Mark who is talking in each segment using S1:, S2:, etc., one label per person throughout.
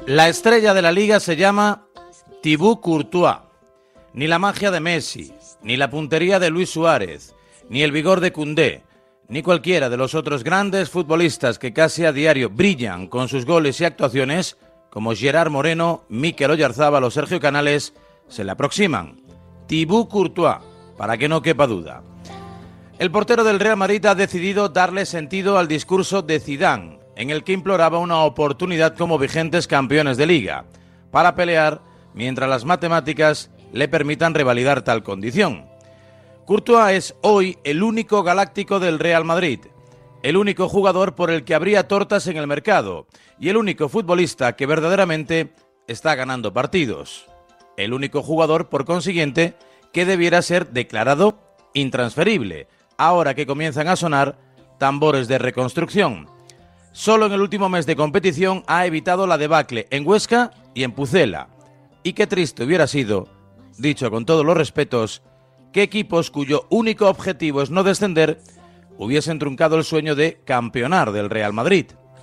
S1: La estrella de la Liga se llama Thibaut Courtois. Ni la magia de Messi, ni la puntería de Luis Suárez, ni el vigor de Koundé, ni cualquiera de los otros grandes futbolistas que casi a diario brillan con sus goles y actuaciones, como Gerard Moreno, Mikel Oyarzabal o Sergio Canales, se le aproximan. Thibaut Courtois, para que no quepa duda. El portero del Real Madrid ha decidido darle sentido al discurso de Zidane, en el que imploraba una oportunidad como vigentes campeones de Liga, para pelear mientras las matemáticas le permitan revalidar tal condición. Courtois es hoy el único galáctico del Real Madrid, el único jugador por el que habría tortas en el mercado y el único futbolista que verdaderamente está ganando partidos. El único jugador, por consiguiente, que debiera ser declarado intransferible, ahora que comienzan a sonar tambores de reconstrucción. Solo en el último mes de competición ha evitado la debacle en Huesca y en Pucela. Y qué triste hubiera sido, dicho con todos los respetos, que equipos cuyo único objetivo es no descender hubiesen truncado el sueño de campeonar del Real Madrid.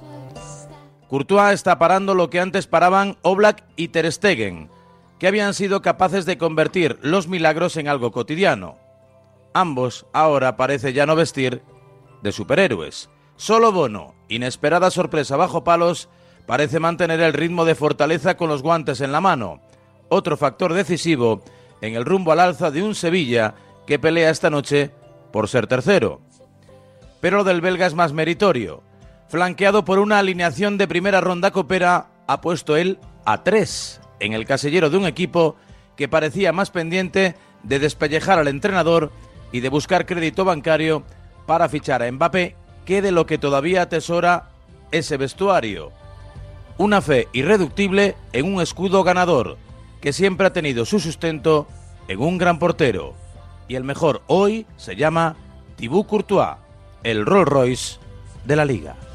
S1: Courtois está parando lo que antes paraban Oblak y Ter Stegen, que habían sido capaces de convertir los milagros en algo cotidiano. Ambos ahora parece ya no vestir de superhéroes. Solo Bono, inesperada sorpresa bajo palos, parece mantener el ritmo de fortaleza con los guantes en la mano. Otro factor decisivo en el rumbo al alza de un Sevilla que pelea esta noche por ser tercero. Pero lo del belga es más meritorio. Flanqueado por una alineación de primera ronda copera, ha puesto él a 3 en el casillero de un equipo que parecía más pendiente de despellejar al entrenador y de buscar crédito bancario para fichar a Mbappé que de lo que todavía atesora ese vestuario. Una fe irreductible en un escudo ganador que siempre ha tenido su sustento en un gran portero. Y el mejor hoy se llama Thibaut Courtois, el Rolls Royce de la Liga.